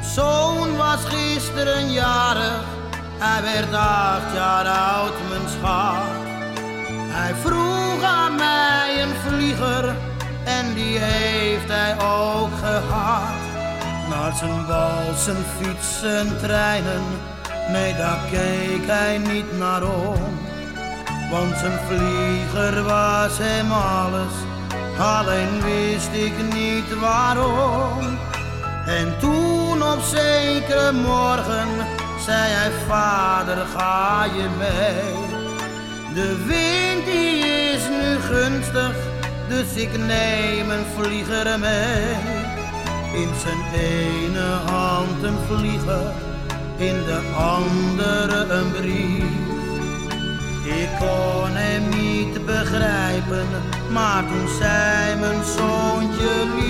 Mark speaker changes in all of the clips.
Speaker 1: zoon was gisteren jarig, hij werd 8 jaar oud, mijn schat. Hij vroeg aan mij een vlieger en die heeft hij ook gehad. Naar zijn bal, zijn fiets, zijn treinen, nee daar keek hij niet naar om. Want zijn vlieger was hem alles, alleen wist ik niet waarom. En toen op zekere morgen zei hij, vader ga je mee? De wind die is nu gunstig, dus ik neem een vlieger mee. In zijn ene hand een vlieger, in de andere een brief. Ik kon hem niet begrijpen, maar toen zei mijn zoontje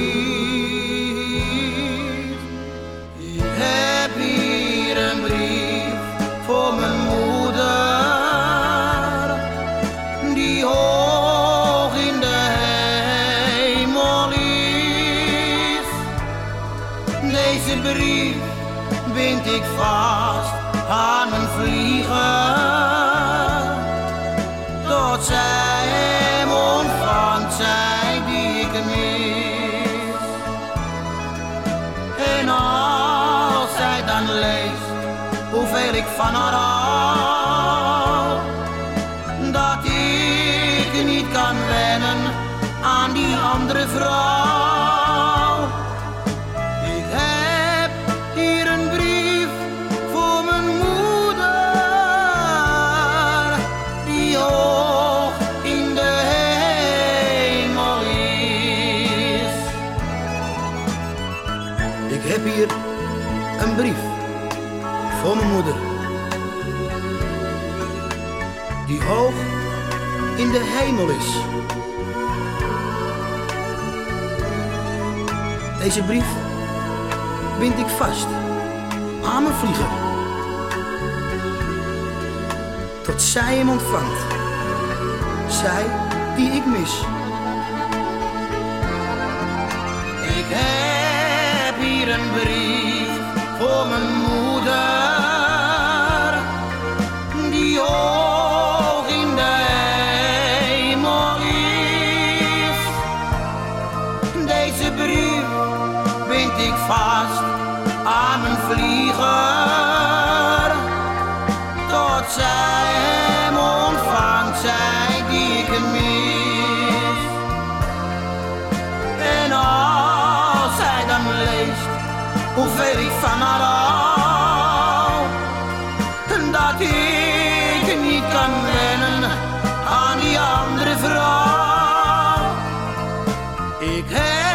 Speaker 1: lief. Ik heb hier een brief voor mijn moeder, die hoog in de hemel is. Deze brief bind ik vast aan mijn vlieger, tot zij hem ontvangt, zij die ik mis. En als zij dan leest hoeveel ik van haar hou, dat ik niet kan wennen aan die andere vrouw. Ik heb hier een brief voor mijn moeder, die hoog in de hemel is. Ik heb hier een brief voor mijn moeder, die hoog in de hemel is. Deze brief bind ik vast aan mijn vlieger, tot zij hem ontvangt, zij die ik mis. Ik heb hier een brief voor mijn moeder, die hoog in de hemel is. Deze brief bind ik vast aan mijn vlieger, tot zij hem ontvangt, zij die ik mis. En als zij dan leest hoeveel ik van haar hou, dat ik niet kan wennen aan die andere vrouw. Ik heb